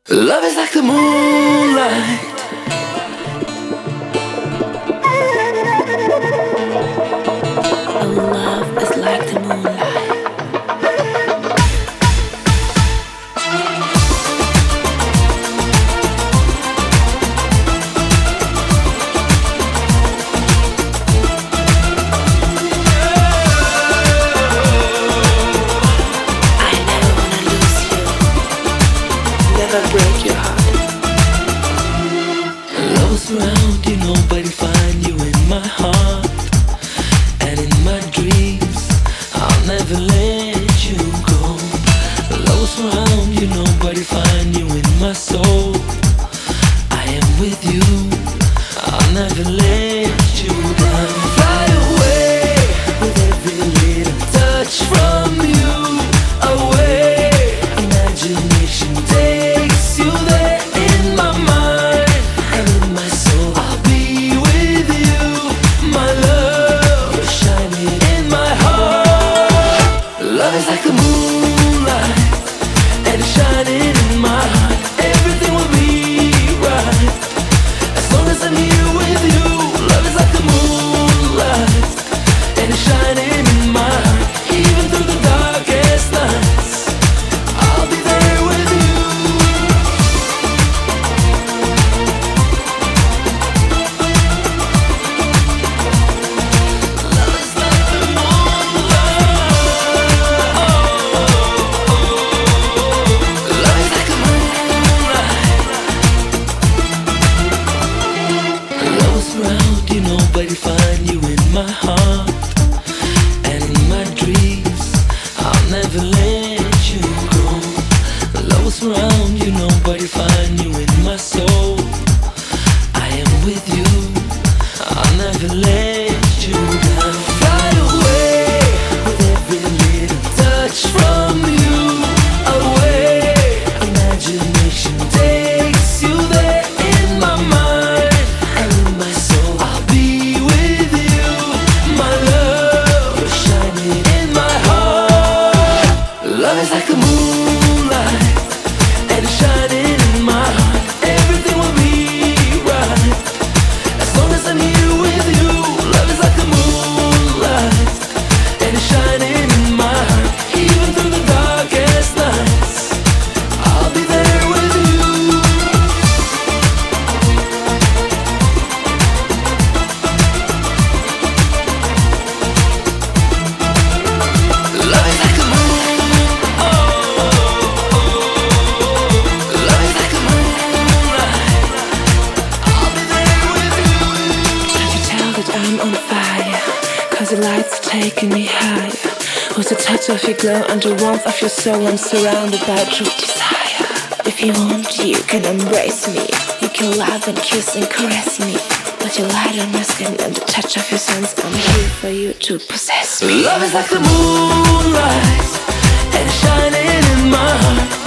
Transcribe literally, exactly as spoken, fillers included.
Love is like the moonlight. Oh, love is like the moonlight. I never wanna lose you, never break your heart. Love is around you, nobody find you in my heart. And in my dreams, I'll never let you go. Love is around you, nobody find you in my soul. I am with you, I'll never let you down. Fly away with every little touch from you. Away, imagination takes you there in my mind and in my soul. I'll be with you, my love. You're shining in my heart. Love is like the moonlight, and it's shining in my heart. Everything will be right as long as I'm here with you. Love is like the moonlight, and it's shining in my heart. Even through the darkest nights, I'll be there with you. Love is like the moonlight. Love is like the moonlight. Love is around you, nobody find you in my heart. And in my dreams, I'll never let you go. Love is around you, nobody find you in my soul. I am with you, I'll never let you down. Fly away with every little touch from you. Away, imagination takes you there in my mind and in my soul. I'll be with you, my love. You're shining in my heart. Love is like the moonlight, and it's shining in my heart. Everything will be right as long as I'm here with you. Love is like the moonlight, and it's shining in my heart. Even through the darkest nights, I'll be there with you. Love is like the moon. Oh, love is like the moonlight. I'll be there with you. Can't you tell that I'm on fire? Cause the lights are taking me higher. With the touch of your glow and the warmth of your soul, I'm surrounded by true desire. If you want, you can embrace me. You can love and kiss and caress me. Let your light on my skin and the touch of your sense, I'm here for you to possess me. Love is like the moonlight, and it's shining in my heart.